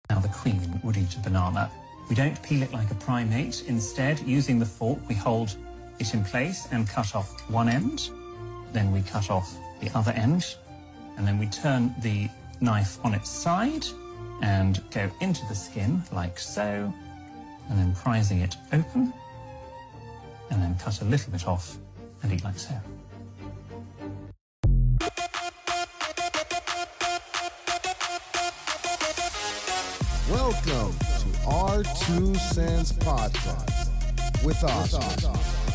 Now the queen would eat a banana. We don't peel it like a primate. Instead, using the fork, we hold it in place and cut off one end. Then we cut off the other end. And then we turn the knife on its side and go into the skin like so. And then prizing it open. And then cut a little bit off and eat like so. Welcome to Our Two Cents Podcast with Oscar.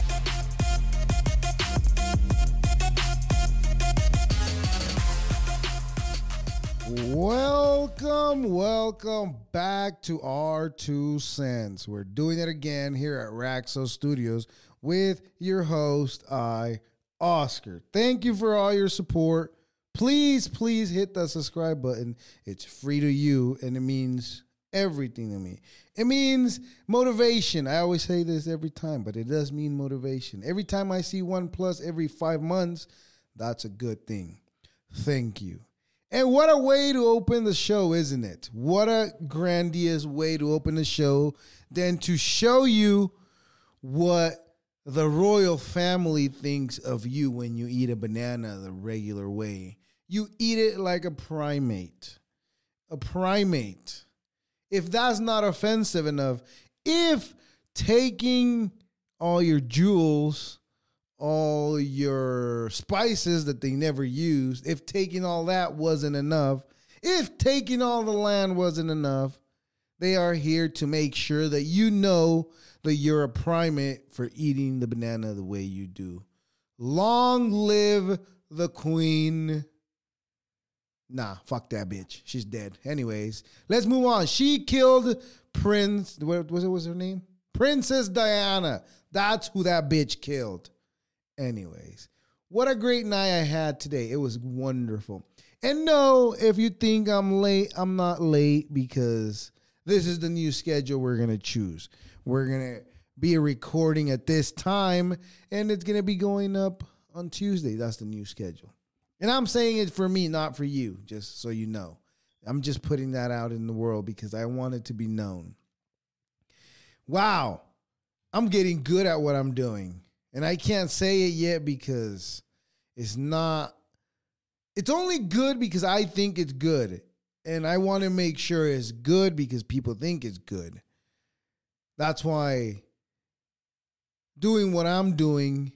Welcome back to Our Two Cents. We're doing it again here at Raxo Studios with your host, Oscar. Thank you for all your support. Please hit that subscribe button. It's free to you, and it means everything to me. It means motivation. I always say this every time, but it does mean motivation. Every time I see 1+ every 5 months, that's a good thing. Thank you. And what a way to open the show, isn't it? What a grandiose way to open the show than to show you what the royal family thinks of you when you eat a banana the regular way. You eat it like a primate. A primate. If that's not offensive enough, if taking all your jewels, all your spices that they never used, if taking all that wasn't enough, if taking all the land wasn't enough, they are here to make sure that you know that you're a primate for eating the banana the way you do. Long live the queen. Nah, fuck that bitch. She's dead. Anyways, let's move on. She killed what was her name? Princess Diana. That's who that bitch killed. Anyways, what a great night I had today. It was wonderful. And no, if you think I'm late, I'm not late because this is the new schedule we're going to choose. We're going to be recording at this time, and it's going to be going up on Tuesday. That's the new schedule. And I'm saying it for me, not for you, just so you know. I'm just putting that out in the world because I want it to be known. Wow. I'm getting good at what I'm doing. And I can't say it yet because it's only good because I think it's good. And I want to make sure it's good because people think it's good. That's why doing what I'm doing,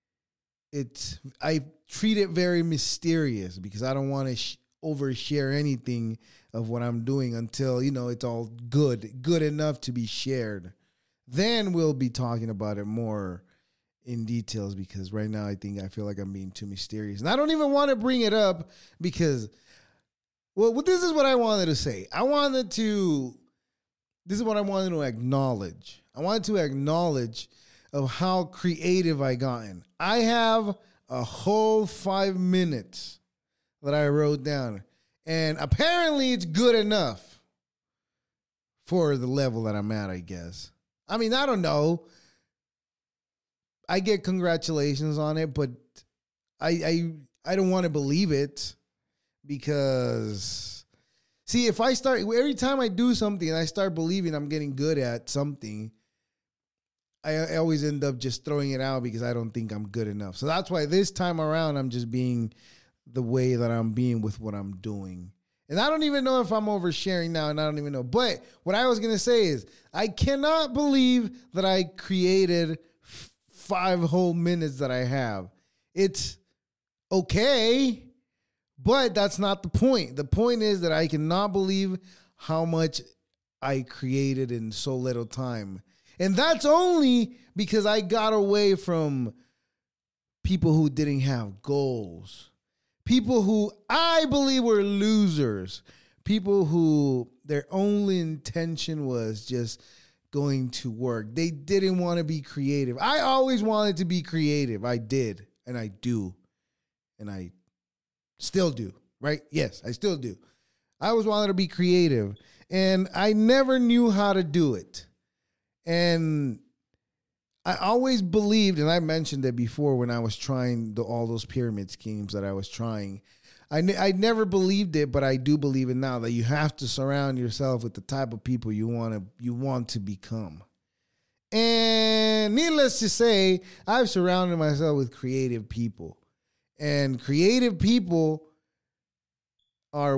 I treat it very mysterious because I don't want to overshare anything of what I'm doing until, it's all good enough to be shared. Then we'll be talking about it more in details because right now I feel like I'm being too mysterious. And I don't even want to bring it up because, this is what I wanted to say. This is what I wanted to acknowledge. I wanted to acknowledge of how creative I gotten. I have a whole 5 minutes that I wrote down. And apparently it's good enough for the level that I'm at, I guess. I mean, I don't know. I get congratulations on it, but I don't want to believe it because, see, if I start, every time I do something and I start believing I'm getting good at something, I always end up just throwing it out because I don't think I'm good enough. So that's why this time around, I'm just being the way that I'm being with what I'm doing. And I don't even know if I'm oversharing now, and I don't even know. But what I was going to say is I cannot believe that I created 5 whole minutes that I have. It's okay, but that's not the point. The point is that I cannot believe how much I created in so little time. And that's only because I got away from people who didn't have goals. People who I believe were losers. People who their only intention was just going to work. They didn't want to be creative. I always wanted to be creative. I did, and I do. And I still do, right? Yes, I still do. I always wanted to be creative, and I never knew how to do it. And I always believed, and I mentioned it before when I was trying all those pyramid schemes that I was trying, I never believed it, but I do believe it now, that you have to surround yourself with the type of people you want to become. And needless to say, I've surrounded myself with creative people. And creative people are,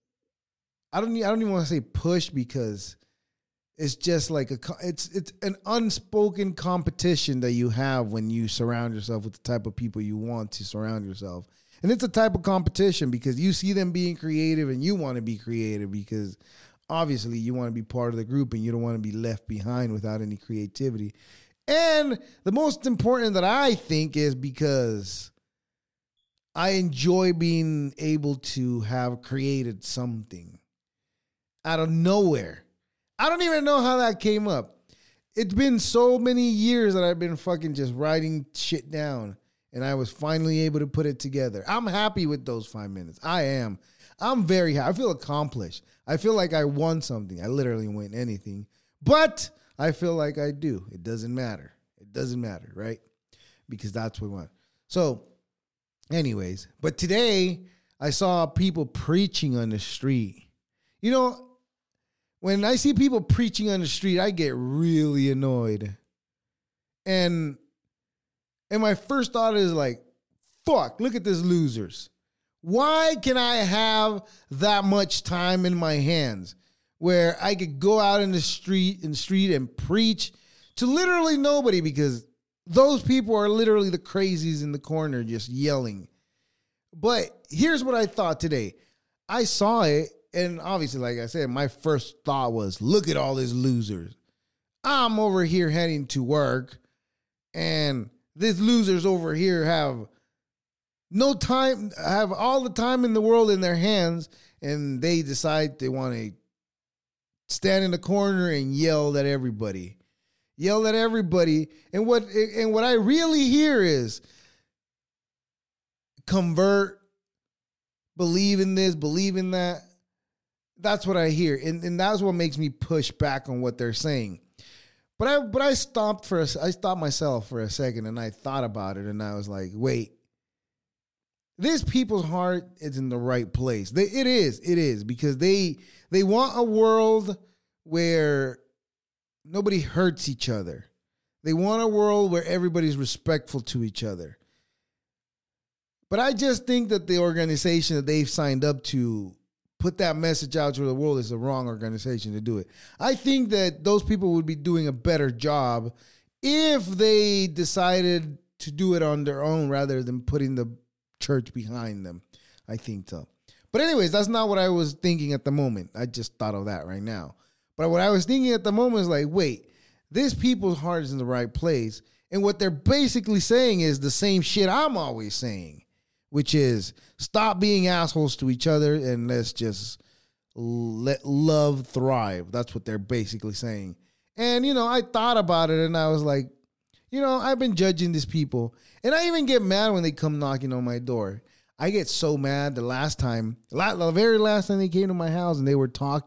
I don't even want to say push, because it's just like it's an unspoken competition that you have when you surround yourself with the type of people you want to surround yourself. And it's a type of competition because you see them being creative and you want to be creative, because obviously you want to be part of the group and you don't want to be left behind without any creativity. And the most important that I think is because I enjoy being able to have created something out of nowhere. I don't even know how that came up. It's been so many years that I've been fucking just writing shit down, and I was finally able to put it together. I'm happy with those 5 minutes. I am. I'm very happy. I feel accomplished. I feel like I won something. I literally win anything, but I feel like I do. It doesn't matter. It doesn't matter, right? Because that's what we want. So, anyways, but today I saw people preaching on the street. You know, when I see people preaching on the street, I get really annoyed. And my first thought is like, fuck, look at these losers. Why can I have that much time in my hands where I could go out in the street and preach to literally nobody, because those people are literally the crazies in the corner just yelling. But here's what I thought today. I saw it, and obviously, like I said, my first thought was, look at all these losers. I'm over here heading to work, and these losers over here have no time, have all the time in the world in their hands, and they decide they want to stand in the corner and yell at everybody. Yell at everybody. And what I really hear is convert, believe in this, believe in that. That's what I hear. And that's what makes me push back on what they're saying. But I stopped myself for a second, and I thought about it, and I was like, wait, this people's heart is in the right place. It is because they want a world where nobody hurts each other. They want a world where everybody's respectful to each other. But I just think that the organization that they've signed up to put that message out to the world is the wrong organization to do it. I think that those people would be doing a better job if they decided to do it on their own rather than putting the church behind them. I think so. But anyways, that's not what I was thinking at the moment. I just thought of that right now. But what I was thinking at the moment is like, wait, this people's heart is in the right place. And what they're basically saying is the same shit I'm always saying, which is stop being assholes to each other and let's just let love thrive. That's what they're basically saying. And, you know, I thought about it and I was like, you know, I've been judging these people. And I even get mad when they come knocking on my door. I get so mad the very last time they came to my house and they were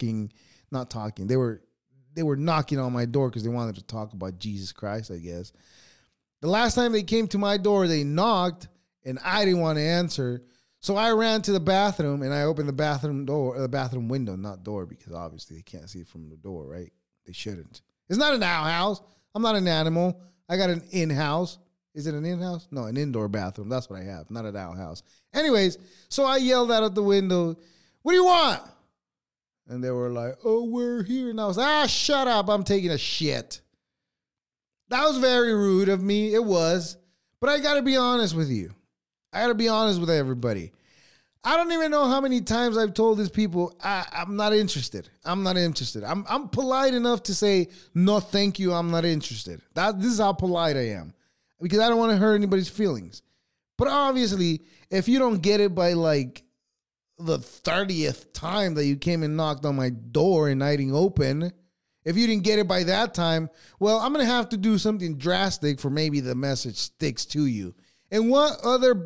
they were knocking on my door because they wanted to talk about Jesus Christ, I guess. The last time they came to my door, they knocked and I didn't want to answer. So I ran to the bathroom and I opened the bathroom window, not door, because obviously they can't see it from the door, right? They shouldn't. It's not an outhouse. I'm not an animal. I got an in-house. Is it an in-house? No, an indoor bathroom. That's what I have, not an outhouse. Anyways, so I yelled out at the window, "What do you want?" And they were like, "Oh, we're here." And I was like, shut up. I'm taking a shit. That was very rude of me. It was. But I got to be honest with you. I got to be honest with everybody. I don't even know how many times I've told these people, I'm not interested. I'm not interested. I'm polite enough to say, no, thank you. I'm not interested. This is how polite I am. Because I don't want to hurt anybody's feelings. But obviously, if you don't get it by like the 30th time that you came and knocked on my door and I didn't open, if you didn't get it by that time, well, I'm going to have to do something drastic for maybe the message sticks to you. And what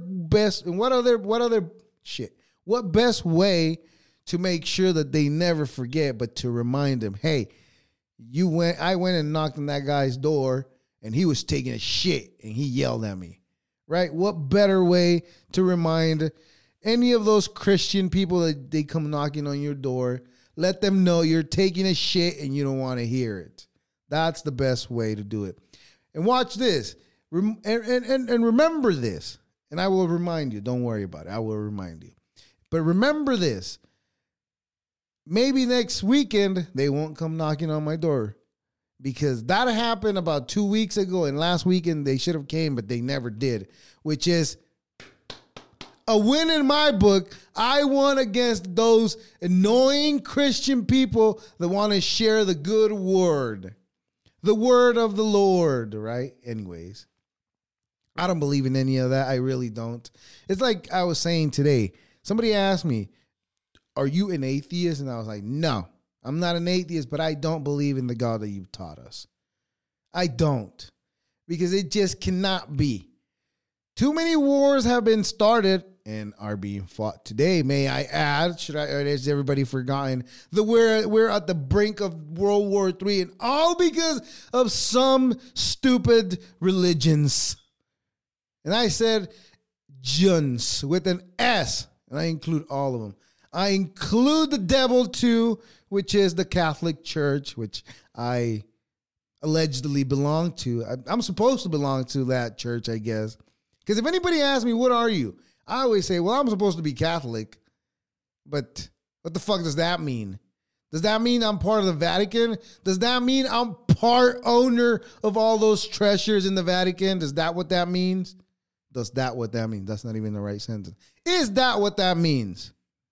best way to make sure that they never forget, but to remind them, hey, I went and knocked on that guy's door and he was taking a shit and he yelled at me, right? What better way to remind any of those Christian people that they come knocking on your door, let them know you're taking a shit and you don't want to hear it. That's the best way to do it. And watch this. And remember this. And I will remind you. Don't worry about it. I will remind you. But remember this. Maybe next weekend, they won't come knocking on my door. Because that happened about 2 weeks ago. And last weekend, they should have came, but they never did. Which is a win in my book. I won against those annoying Christian people that want to share the good word. The word of the Lord, right? Anyways, I don't believe in any of that. I really don't. It's like I was saying today. Somebody asked me, are you an atheist? And I was like, no, I'm not an atheist, but I don't believe in the God that you've taught us. I don't. Because it just cannot be. Too many wars have been started and are being fought today. May I add, or has everybody forgotten that we're at the brink of World War III, and all because of some stupid religions. And I said juns with an S, and I include all of them. I include the devil too, which is the Catholic Church, which I allegedly belong to. I'm supposed to belong to that church, I guess. Because if anybody asks me, what are you? I always say, well, I'm supposed to be Catholic, but what the fuck does that mean? Does that mean I'm part of the Vatican? Does that mean I'm part owner of all those treasures in the Vatican? Does that what that means? Does that what that means? That's not even the right sentence. Is that what that means?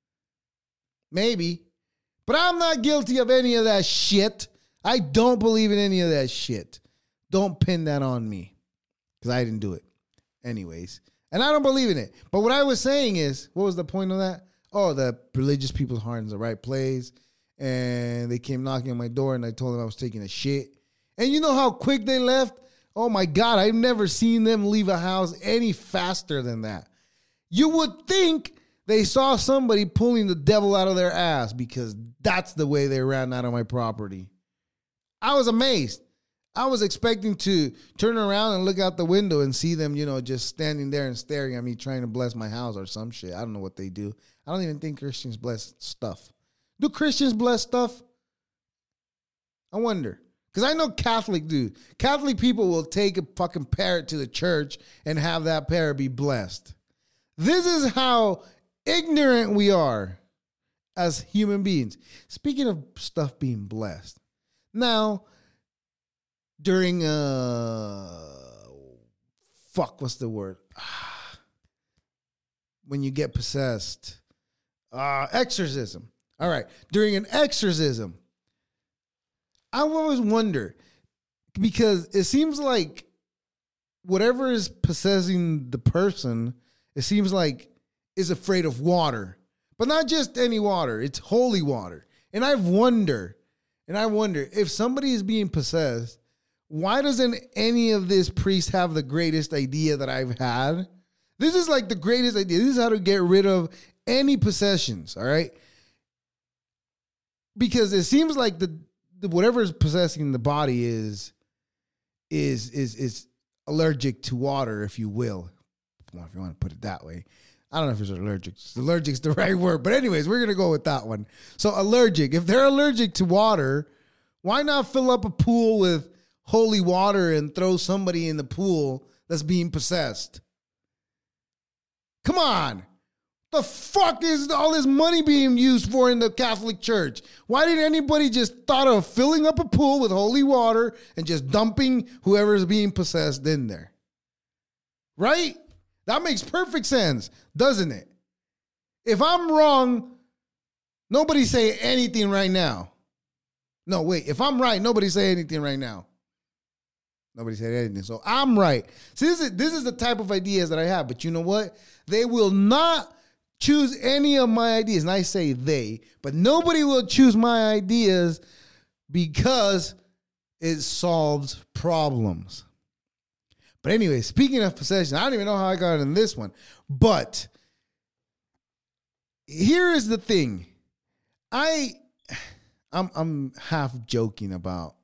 Maybe. But I'm not guilty of any of that shit. I don't believe in any of that shit. Don't pin that on me because I didn't do it. Anyways. And I don't believe in it. But what I was saying is, what was the point of that? Oh, the religious people's heart is the right place. And they came knocking on my door and I told them I was taking a shit. And you know how quick they left? Oh my God, I've never seen them leave a house any faster than that. You would think they saw somebody pulling the devil out of their ass because that's the way they ran out of my property. I was amazed. I was expecting to turn around and look out the window and see them, just standing there and staring at me trying to bless my house or some shit. I don't know what they do. I don't even think Christians bless stuff. Do Christians bless stuff? I wonder. Because I know Catholic do. Catholic people will take a fucking parrot to the church and have that parrot be blessed. This is how ignorant we are as human beings. Speaking of stuff being blessed. Now, during what's the word? When you get possessed. Exorcism. All right. During an exorcism, I always wonder, because it seems like whatever is possessing the person, it seems like is afraid of water. But not just any water. It's holy water. And I wonder if somebody is being possessed, why doesn't any of this priest have the greatest idea that I've had? This is like the greatest idea. This is how to get rid of any possessions, all right? Because it seems like the whatever is possessing the body is allergic to water, if you will. If you want to put it that way. I don't know if it's allergic. Allergic's the right word. But anyways, we're going to go with that one. So allergic. If they're allergic to water, why not fill up a pool with holy water and throw somebody in the pool that's being possessed? Come on. The fuck is all this money being used for in the Catholic Church? Why didn't anybody just thought of filling up a pool with holy water and just dumping whoever's being possessed in there? Right? That makes perfect sense, doesn't it? If I'm wrong, nobody say anything right now. No, wait. If I'm right, nobody say anything right now. Nobody said anything. So I'm right. See, this is the type of ideas that I have. But you know what? They will not choose any of my ideas. And I say they, but nobody will choose my ideas because it solves problems. But anyway, speaking of possession, I don't even know how I got in this one. But here is the thing. I'm half joking about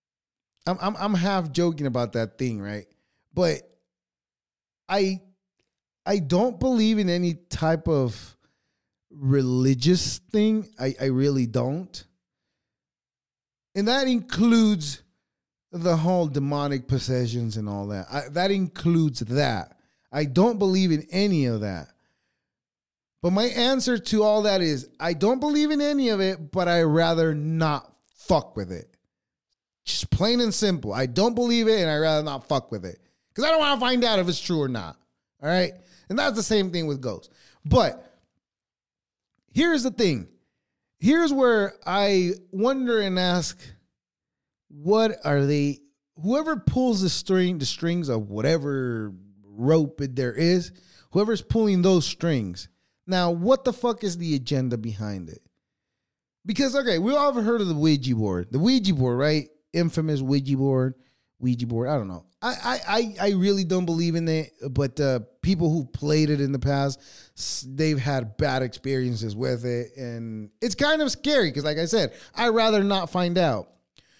I'm half joking about that thing, right? But I I don't believe in any type of religious thing. I really don't. And that includes the whole demonic possessions and all that. That includes that. I don't believe in any of that. But my answer to all that is I don't believe in any of it, but I rather not fuck with it. Just plain and simple. I don't believe it and I rather not fuck with it. Because I don't want to find out if it's true or not. All right? And that's the same thing with ghosts. But here's the thing. Here's where I wonder and ask, what are they, whoever pulls the strings of whatever rope there is, whoever's pulling those strings. Now, what the fuck is the agenda behind it? Because, okay, we all have heard of the Ouija board. The Ouija board, right? Infamous Ouija board. I don't know. I really don't believe in it, but people who played it in the past, they've had bad experiences with it. And it's kind of scary because, like I said, I'd rather not find out.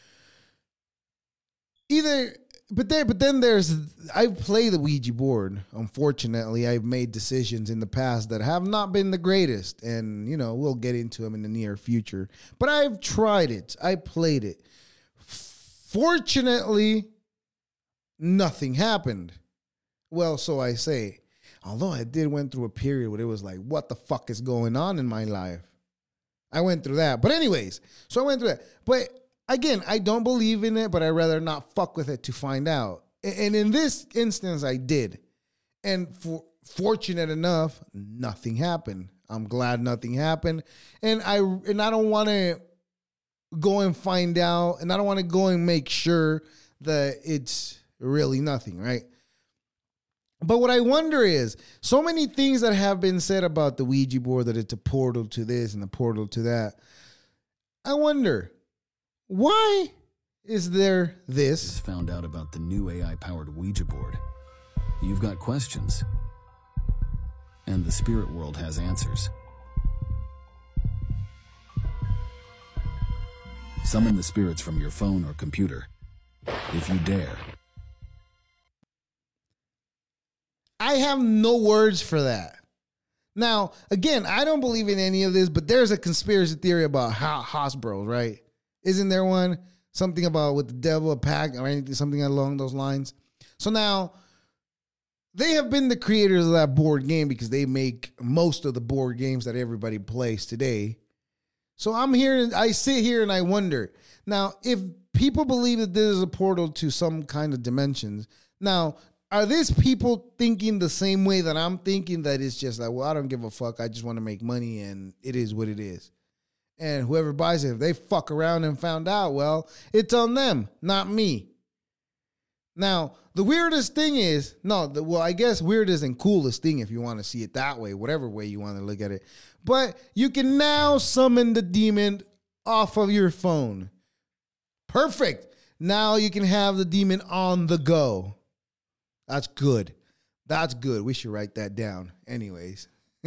But then I've played the Ouija board. Unfortunately, I've made decisions in the past that have not been the greatest. And, we'll get into them in the near future. But I've tried it. I played it. Fortunately, nothing happened. Well, so I say. Although I went through a period where it was like, what the fuck is going on in my life? I went through that. But anyways, so I went through that. But again, I don't believe in it, but I'd rather not fuck with it to find out. And in this instance, I did. And fortunate enough, nothing happened. I'm glad nothing happened. And I don't want to go and find out, and I don't want to go and make sure that it's really nothing, right? But what I wonder is, so many things that have been said about the Ouija board, that it's a portal to this and a portal to that. I wonder, why is there this? Found out about the new AI-powered Ouija board. You've got questions, and the spirit world has answers. Summon the spirits from your phone or computer, if you dare. I have no words for that. Now, again, I don't believe in any of this, but there's a conspiracy theory about Hasbro, right? Isn't there one? Something about with the devil, a pact, or anything, something along those lines. So now, they have been the creators of that board game because they make most of the board games that everybody plays today. So I sit here and I wonder. Now, if people believe that this is a portal to some kind of dimensions, now, are these people thinking the same way that I'm thinking, that it's just like, well, I don't give a fuck, I just want to make money and it is what it is? And whoever buys it, if they fuck around and found out, well, it's on them, not me. Now, the weirdest thing is, I guess weirdest and coolest thing, if you want to see it that way, whatever way you want to look at it. But you can now summon the demon off of your phone. Perfect. Now you can have the demon on the go. That's good. That's good. We should write that down. Anyways.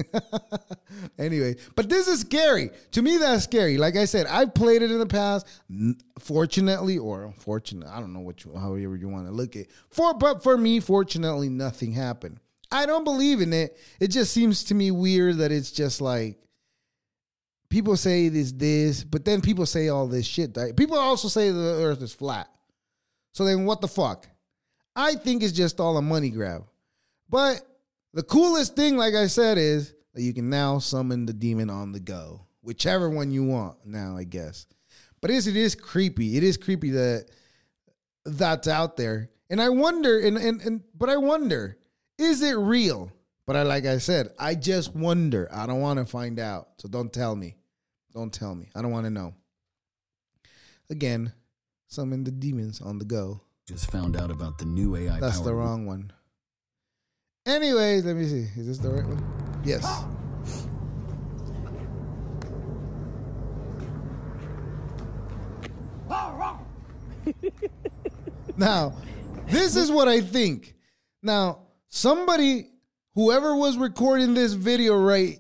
But this is scary. To me, that's scary. Like I said, I've played it in the past. Fortunately or unfortunately, I don't know however you want to look at it. But for me, fortunately, nothing happened. I don't believe in it. It just seems to me weird that it's just like people say this, but then people say all this shit. Right? People also say the earth is flat. So then what the fuck? I think it's just all a money grab. But the coolest thing, like I said, is that you can now summon the demon on the go. Whichever one you want now, I guess. But it is creepy. It is creepy that that's out there. And I wonder, but I wonder, is it real? But like I said, I just wonder. I don't want to find out. So don't tell me. Don't tell me. I don't want to know. Again, summon the demons on the go. Just found out about the new AI. That's the wrong one. Anyways, let me see. Is this the right one? Yes. Now, this is what I think. Now, whoever was recording this video right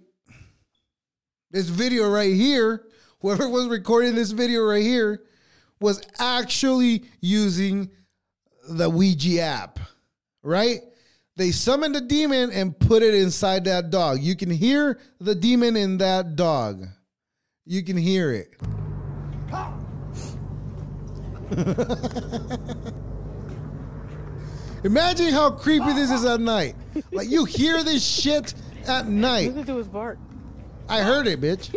here, whoever was recording this video right here was actually using the Ouija app, right? They summoned a demon and put it inside that dog. You can hear the demon in that dog. You can hear it. Imagine how creepy this is at night. Like, you hear this shit at night. Listen to his bark. I heard it, bitch.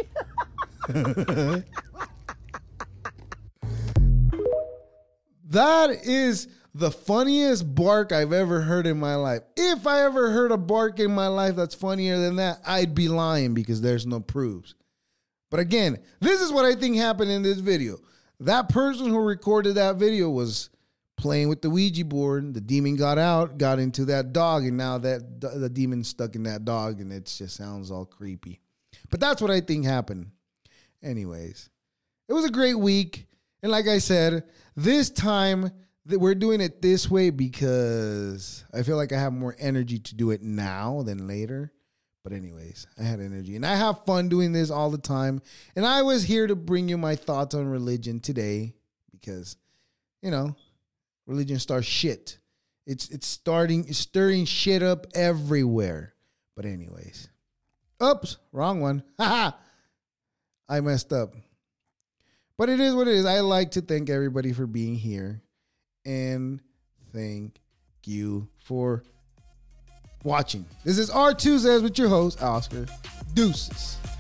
That is the funniest bark I've ever heard in my life. If I ever heard a bark in my life that's funnier than that, I'd be lying because there's no proofs. But again, this is what I think happened in this video. That person who recorded that video was playing with the Ouija board. The demon got out, got into that dog, and now that the demon's stuck in that dog, and it just sounds all creepy. But that's what I think happened. Anyways, it was a great week. And like I said, this time we're doing it this way because I feel like I have more energy to do it now than later. But anyways, I had energy. And I have fun doing this all the time. And I was here to bring you my thoughts on religion today because, you know, religion starts shit. It's stirring shit up everywhere. But anyways. Oops, wrong one. Haha. I messed up. But it is what it is. I like to thank everybody for being here. And thank you for watching. This is R2 Says with your host, Oscar. Deuces.